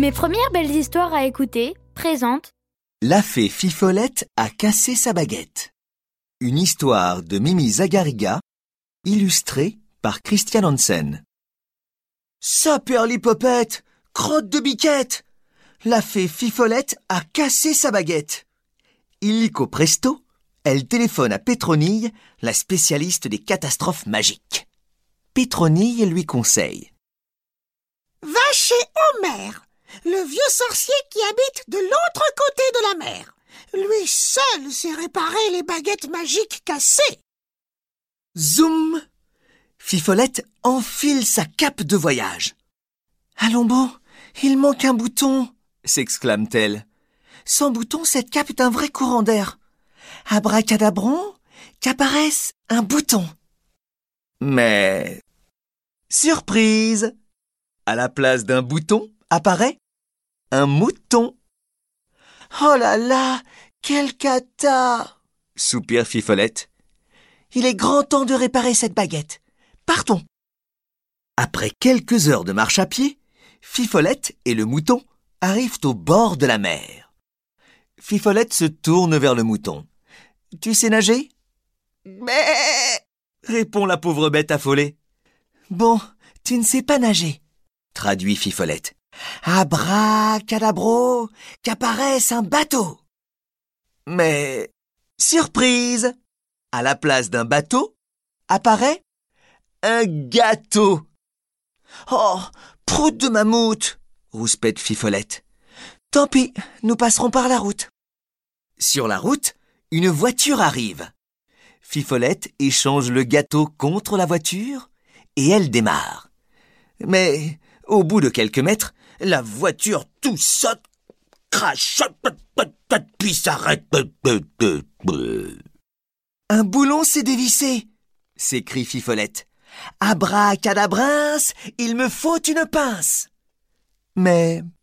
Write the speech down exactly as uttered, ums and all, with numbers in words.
Mes premières belles histoires à écouter présentent La fée Fifolette a cassé sa baguette. Une histoire de Mimi Zagariga, illustrée par Christian Hansen. Saperlipopette, crotte de biquette! La fée Fifolette a cassé sa baguette. Illico presto, elle téléphone à Pétronille, la spécialiste des catastrophes magiques. Pétronille lui conseille. Va chez Homer, le vieux sorcier qui habite de l'autre côté de la mer. Lui seul sait réparer les baguettes magiques cassées. Zoom! Fifolette enfile sa cape de voyage. Allons bon, il manque un bouton, s'exclame-t-elle. Sans bouton, cette cape est un vrai courant d'air. Abracadabron, qu'apparaisse un bouton. Mais... surprise! À la place d'un bouton apparaît un mouton. Oh là là, quel cata! Soupire Fifolette. Il est grand temps de réparer cette baguette. Partons. Après quelques heures de marche à pied, Fifolette et le mouton arrivent au bord de la mer. Fifolette se tourne vers le mouton. « Tu sais nager ?»« Mais !» répond la pauvre bête affolée. « Bon, tu ne sais pas nager », traduit Fifolette. « Abracadabro, qu'apparaisse un bateau !» Mais, surprise! À la place d'un bateau, apparaît un gâteau. « Oh, prout de mammouth !» rouspète Fifolette. « Tant pis, nous passerons par la route. » Sur la route, une voiture arrive. Fifolette échange le gâteau contre la voiture et elle démarre. Mais, au bout de quelques mètres, la voiture tout saute, crache, puis s'arrête. Un boulon s'est dévissé, s'écrie Fifolette. Abracadabrince, il me faut une pince. Mais